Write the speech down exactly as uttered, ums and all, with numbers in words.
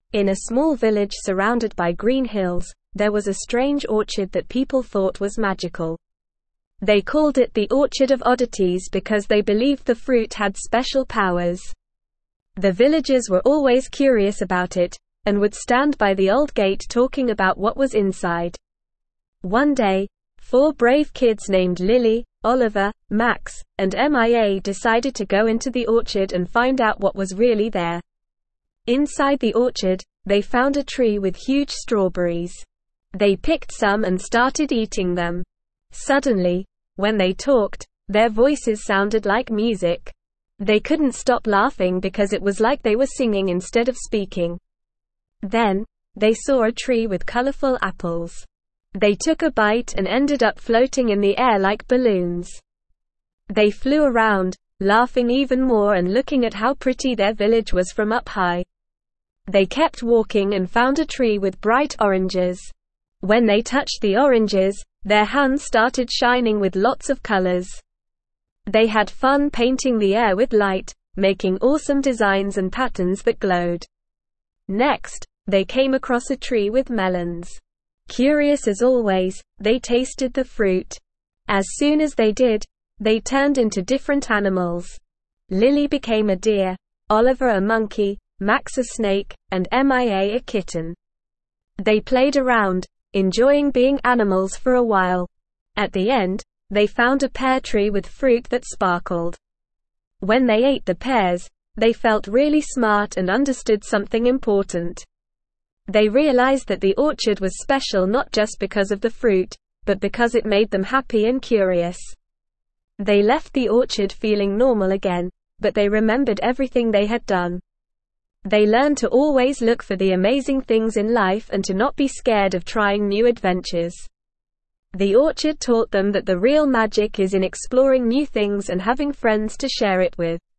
In a small village surrounded by green hills, there was a strange orchard that people thought was magical. They called it the Orchard of Oddities because they believed the fruit had special powers. The villagers were always curious about it, and would stand by the old gate talking about what was inside. One day, four brave kids named Lily, Oliver, Max, and Mia decided to go into the orchard and find out what was really there. Inside the orchard, they found a tree with huge strawberries. They picked some and started eating them. Suddenly, when they talked, their voices sounded like music. They couldn't stop laughing because it was like they were singing instead of speaking. Then, they saw a tree with colorful apples. They took a bite and ended up floating in the air like balloons. They flew around, laughing even more and looking at how pretty their village was from up high. They kept walking and found a tree with bright oranges. When they touched the oranges, their hands started shining with lots of colors. They had fun painting the air with light, making awesome designs and patterns that glowed. Next, they came across a tree with melons. Curious as always, they tasted the fruit. As soon as they did, they turned into different animals. Lily became a deer, Oliver a monkey, Max a snake, and Mia a kitten. They played around, enjoying being animals for a while. At the end, they found a pear tree with fruit that sparkled. When they ate the pears, they felt really smart and understood something important. They realized that the orchard was special not just because of the fruit, but because it made them happy and curious. They left the orchard feeling normal again, but they remembered everything they had done. They learned to always look for the amazing things in life and to not be scared of trying new adventures. The orchard taught them that the real magic is in exploring new things and having friends to share it with.